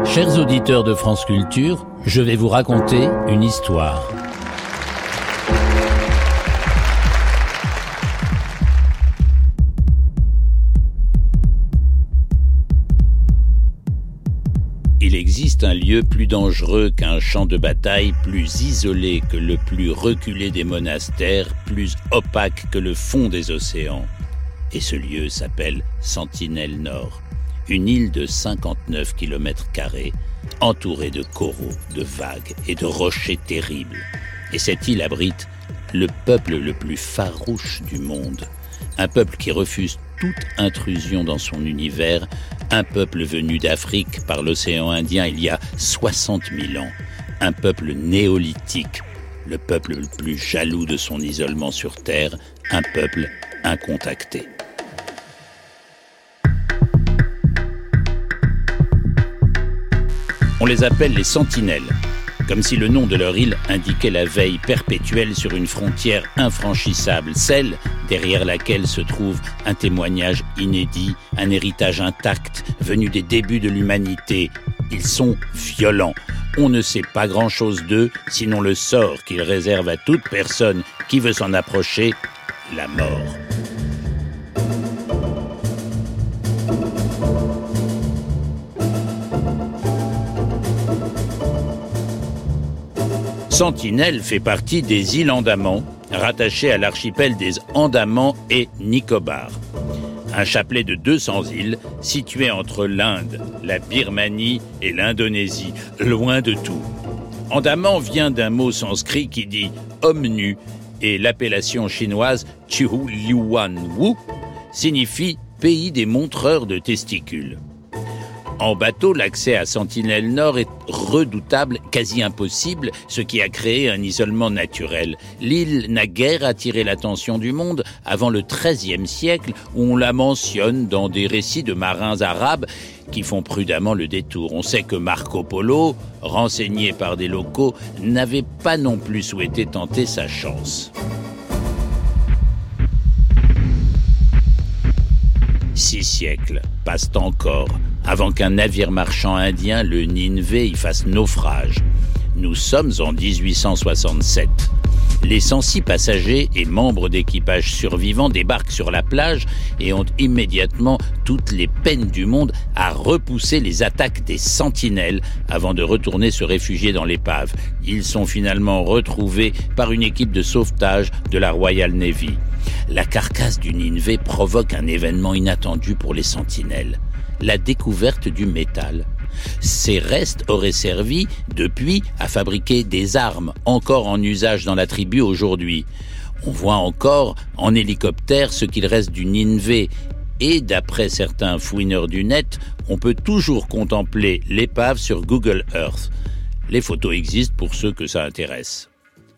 Chers auditeurs de France Culture, je vais vous raconter une histoire. Il existe un lieu plus dangereux qu'un champ de bataille, plus isolé que le plus reculé des monastères, plus opaque que le fond des océans. Et ce lieu s'appelle Sentinelle Nord, une île de 59 km², entourée de coraux, de vagues et de rochers terribles. Et cette île abrite le peuple le plus farouche du monde, un peuple qui refuse toute intrusion dans son univers, un peuple venu d'Afrique par l'océan Indien il y a 60 000 ans, un peuple néolithique, le peuple le plus jaloux de son isolement sur Terre, un peuple incontacté. On les appelle les Sentinelles, comme si le nom de leur île indiquait la veille perpétuelle sur une frontière infranchissable, celle derrière laquelle se trouve un témoignage inédit, un héritage intact, venu des débuts de l'humanité. Ils sont violents. On ne sait pas grand-chose d'eux, sinon le sort qu'ils réservent à toute personne qui veut s'en approcher, la mort. Sentinelle fait partie des îles Andaman, rattachées à l'archipel des Andamans et Nicobar. Un chapelet de 200 îles situé entre l'Inde, la Birmanie et l'Indonésie, loin de tout. Andaman vient d'un mot sanskrit qui dit « homme nu » et l'appellation chinoise « Chihuliuan-wu » signifie « pays des montreurs de testicules ». En bateau, l'accès à Sentinelle Nord est redoutable, quasi impossible, ce qui a créé un isolement naturel. L'île n'a guère attiré l'attention du monde avant le XIIIe siècle, où on la mentionne dans des récits de marins arabes qui font prudemment le détour. On sait que Marco Polo, renseigné par des locaux, n'avait pas non plus souhaité tenter sa chance. 6 siècles passent encore avant qu'un navire marchand indien, le Nineveh, y fasse naufrage. Nous sommes en 1867. Les 106 passagers et membres d'équipage survivants débarquent sur la plage et ont immédiatement toutes les peines du monde à repousser les attaques des sentinelles avant de retourner se réfugier dans l'épave. Ils sont finalement retrouvés par une équipe de sauvetage de la Royal Navy. La carcasse du Nineveh provoque un événement inattendu pour les sentinelles, la découverte du métal. Ces restes auraient servi, depuis, à fabriquer des armes, encore en usage dans la tribu aujourd'hui. On voit encore, en hélicoptère, ce qu'il reste du Nineveh. Et d'après certains fouineurs du net, on peut toujours contempler l'épave sur Google Earth. Les photos existent pour ceux que ça intéresse.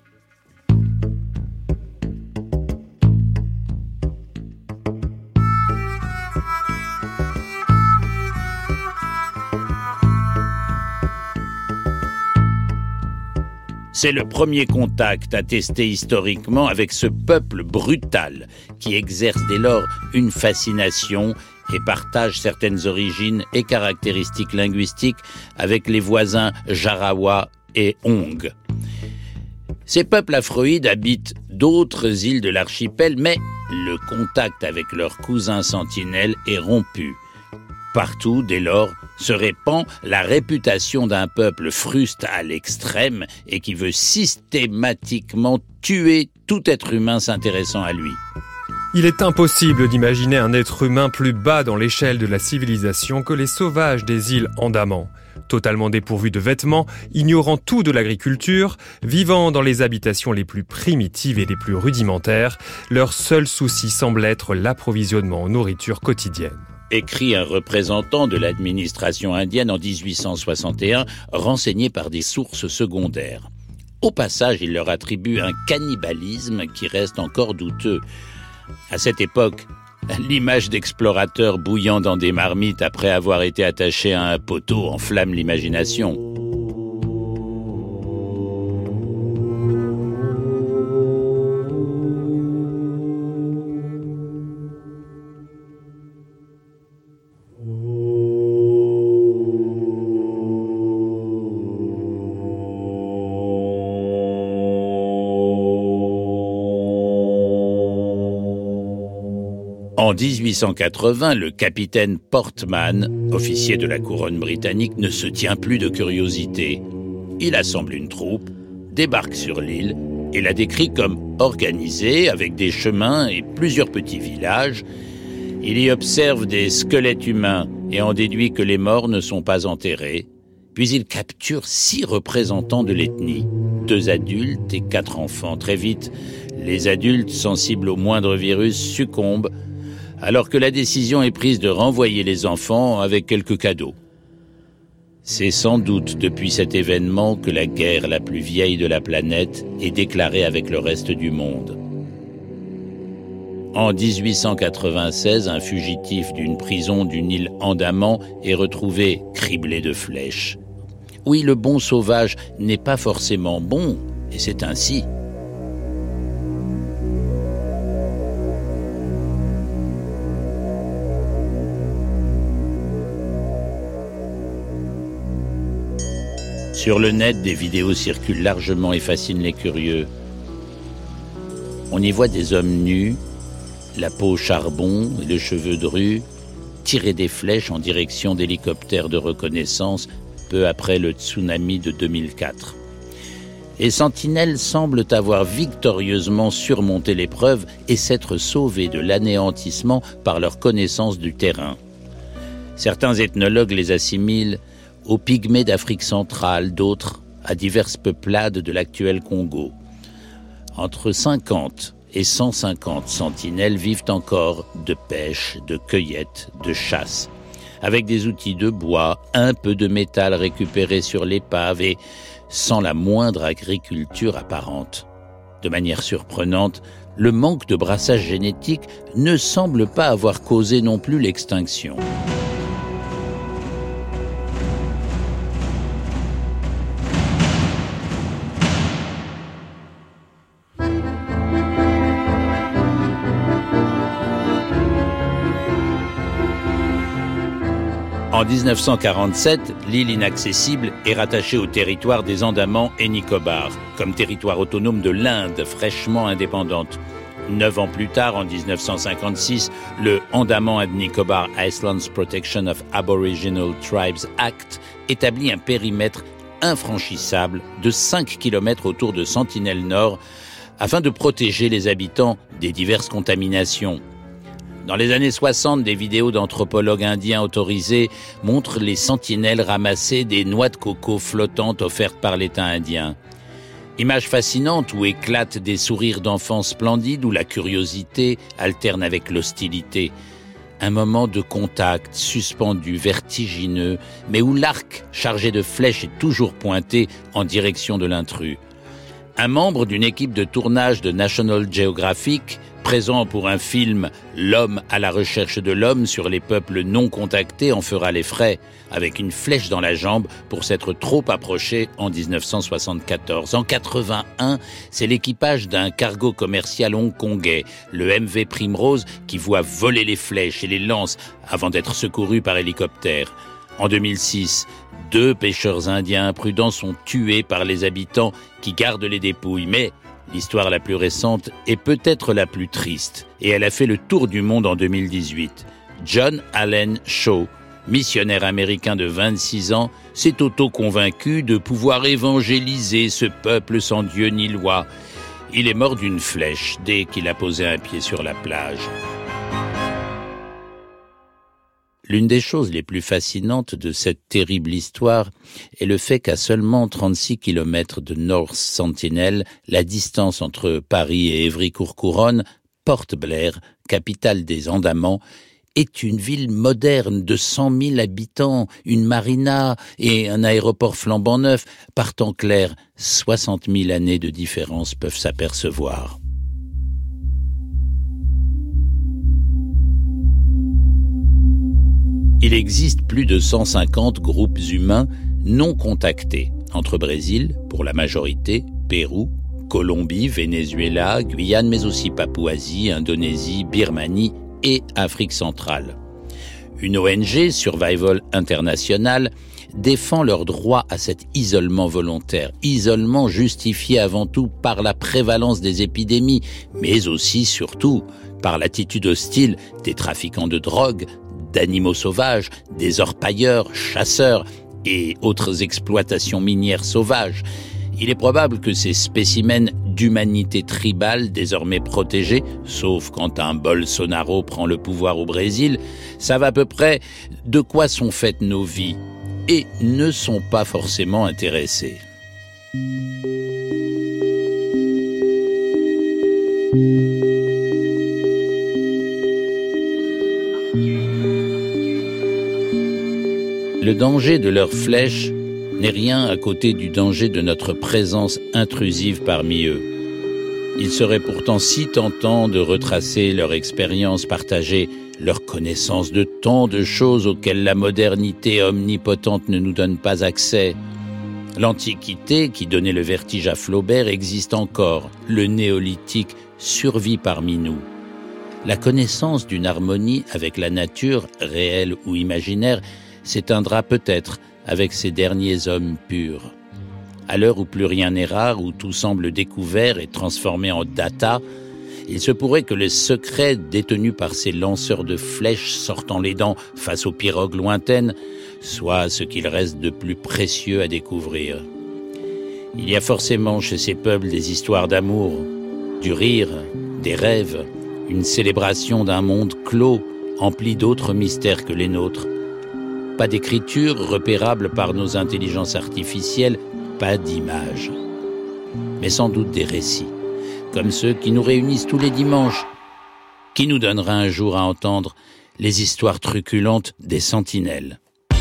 C'est le premier contact attesté historiquement avec ce peuple brutal qui exerce dès lors une fascination et partage certaines origines et caractéristiques linguistiques avec les voisins Jarawa et Hong. Ces peuples afroïdes habitent d'autres îles de l'archipel, mais le contact avec leurs cousins sentinelles est rompu. Partout, dès lors, se répand la réputation d'un peuple fruste à l'extrême et qui veut systématiquement tuer tout être humain s'intéressant à lui. Il est impossible d'imaginer un être humain plus bas dans l'échelle de la civilisation que les sauvages des îles Andaman. Totalement dépourvus de vêtements, ignorant tout de l'agriculture, vivant dans les habitations les plus primitives et les plus rudimentaires, leur seul souci semble être l'approvisionnement en nourriture quotidienne. Écrit un représentant de l'administration indienne en 1861, renseigné par des sources secondaires. Au passage, il leur attribue un cannibalisme qui reste encore douteux. À cette époque, l'image d'explorateurs bouillant dans des marmites après avoir été attachés à un poteau enflamme l'imagination. 1880, le capitaine Portman, officier de la couronne britannique, ne se tient plus de curiosité. Il assemble une troupe, débarque sur l'île et la décrit comme organisée avec des chemins et plusieurs petits villages. Il y observe des squelettes humains et en déduit que les morts ne sont pas enterrés. Puis il capture 6 représentants de l'ethnie, 2 adultes et 4 enfants. Très vite, les adultes sensibles au moindre virus succombent, alors que la décision est prise de renvoyer les enfants avec quelques cadeaux. C'est sans doute depuis cet événement que la guerre la plus vieille de la planète est déclarée avec le reste du monde. En 1896, un fugitif d'une prison d'une île Andaman est retrouvé criblé de flèches. Oui, le bon sauvage n'est pas forcément bon, et c'est ainsi. Sur le net, des vidéos circulent largement et fascinent les curieux. On y voit des hommes nus, la peau charbon et le cheveu dru, tirer des flèches en direction d'hélicoptères de reconnaissance peu après le tsunami de 2004. Les sentinelles semblent avoir victorieusement surmonté l'épreuve et s'être sauvés de l'anéantissement par leur connaissance du terrain. Certains ethnologues les assimilent aux pygmées d'Afrique centrale, d'autres à diverses peuplades de l'actuel Congo. Entre 50 et 150 sentinelles vivent encore de pêche, de cueillette, de chasse, avec des outils de bois, un peu de métal récupéré sur l'épave et sans la moindre agriculture apparente. De manière surprenante, le manque de brassage génétique ne semble pas avoir causé non plus l'extinction. En 1947, l'île inaccessible est rattachée au territoire des Andamans et Nicobar, comme territoire autonome de l'Inde fraîchement indépendante. 9 ans plus tard, en 1956, le Andaman and Nicobar Islands Protection of Aboriginal Tribes Act établit un périmètre infranchissable de 5 km autour de Sentinelle Nord afin de protéger les habitants des diverses contaminations. Dans les années 60, des vidéos d'anthropologues indiens autorisés montrent les sentinelles ramasser des noix de coco flottantes offertes par l'État indien. Images fascinantes où éclatent des sourires d'enfants splendides, où la curiosité alterne avec l'hostilité. Un moment de contact suspendu, vertigineux, mais où l'arc chargé de flèches est toujours pointé en direction de l'intrus. Un membre d'une équipe de tournage de National Geographic, présent pour un film « L'homme à la recherche de l'homme » sur les peuples non contactés, en fera les frais, avec une flèche dans la jambe pour s'être trop approché en 1974. En 81, c'est l'équipage d'un cargo commercial hongkongais, le MV Primrose, qui voit voler les flèches et les lance avant d'être secouru par hélicoptère. En 2006, 2 pêcheurs indiens imprudents sont tués par les habitants qui gardent les dépouilles, mais l'histoire la plus récente est peut-être la plus triste, et elle a fait le tour du monde en 2018. John Allen Shaw, missionnaire américain de 26 ans, s'est auto-convaincu de pouvoir évangéliser ce peuple sans Dieu ni loi. Il est mort d'une flèche dès qu'il a posé un pied sur la plage. L'une des choses les plus fascinantes de cette terrible histoire est le fait qu'à seulement 36 km de North Sentinel, la distance entre Paris et Évry-Courcouronnes, Port Blair, capitale des Andamans, est une ville moderne de 100 000 habitants, une marina et un aéroport flambant neuf. Par temps clair, 60 000 années de différence peuvent s'apercevoir. Il existe plus de 150 groupes humains non contactés, entre Brésil, pour la majorité, Pérou, Colombie, Venezuela, Guyane, mais aussi Papouasie, Indonésie, Birmanie et Afrique centrale. Une ONG, Survival International, défend leur droit à cet isolement volontaire, isolement justifié avant tout par la prévalence des épidémies, mais aussi, surtout, par l'attitude hostile des trafiquants de drogue, d'animaux sauvages, des orpailleurs, chasseurs et autres exploitations minières sauvages. Il est probable que ces spécimens d'humanité tribale désormais protégés, sauf quand un Bolsonaro prend le pouvoir au Brésil, savent à peu près de quoi sont faites nos vies et ne sont pas forcément intéressés. Le danger de leurs flèches n'est rien à côté du danger de notre présence intrusive parmi eux. Il serait pourtant si tentant de retracer leur expérience partagée, leur connaissance de tant de choses auxquelles la modernité omnipotente ne nous donne pas accès. L'Antiquité, qui donnait le vertige à Flaubert, existe encore. Le néolithique survit parmi nous. La connaissance d'une harmonie avec la nature, réelle ou imaginaire, s'éteindra peut-être avec ces derniers hommes purs. À l'heure où plus rien n'est rare, où tout semble découvert et transformé en data, il se pourrait que les secrets détenus par ces lanceurs de flèches sortant les dents face aux pirogues lointaines soient ce qu'il reste de plus précieux à découvrir. Il y a forcément chez ces peuples des histoires d'amour, du rire, des rêves, une célébration d'un monde clos, empli d'autres mystères que les nôtres. Pas d'écriture repérable par nos intelligences artificielles, pas d'images. Mais sans doute des récits, comme ceux qui nous réunissent tous les dimanches. Qui nous donnera un jour à entendre les histoires truculentes des sentinelles?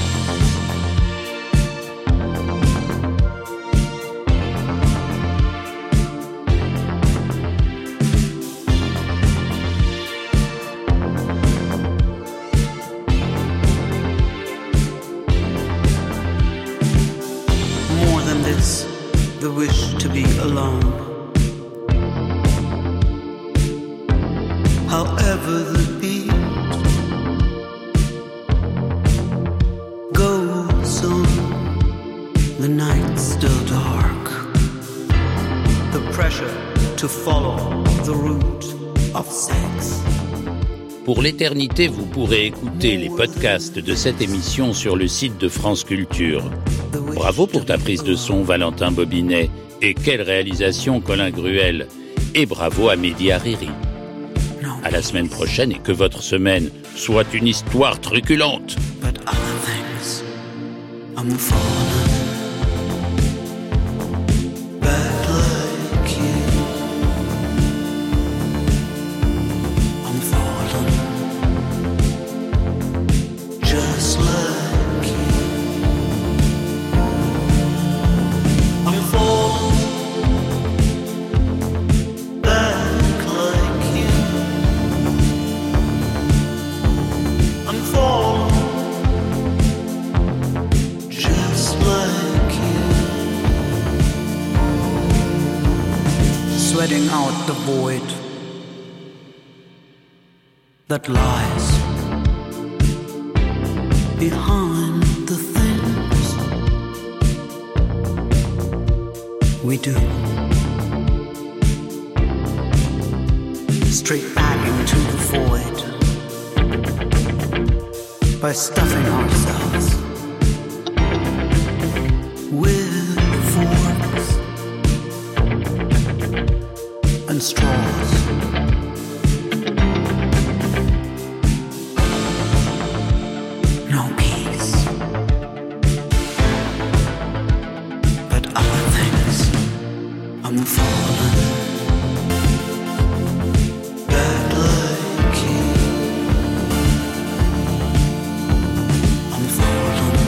The wish to be alone. However the beat goes on, the night's still dark. The pressure to follow the route of sex. Pour l'éternité, vous pourrez écouter les podcasts de cette émission sur le site de France Culture. Bravo pour ta prise de son, Valentin Bobinet. Et quelle réalisation, Colin Gruel. Et bravo à Mehdi Hariri. À la semaine prochaine et que votre semaine soit une histoire truculente. But other things, I'm falling back like you. I'm falling just like you. I'm falling back like you. I'm falling just like you. Sweating out the void that lies behind the things we do. Straight back into the void by stuffing ourselves with forks and straws. No peace, but other things. I'm falling back like you. I'm falling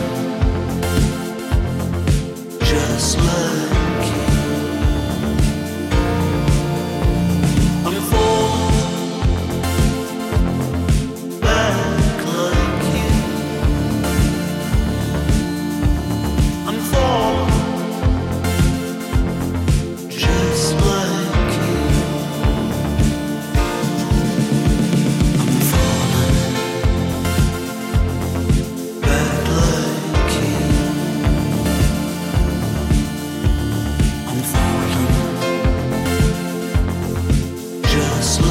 just like you. I'm falling back like you. I'm falling just like you. I'm falling back like you. I'm falling just like you.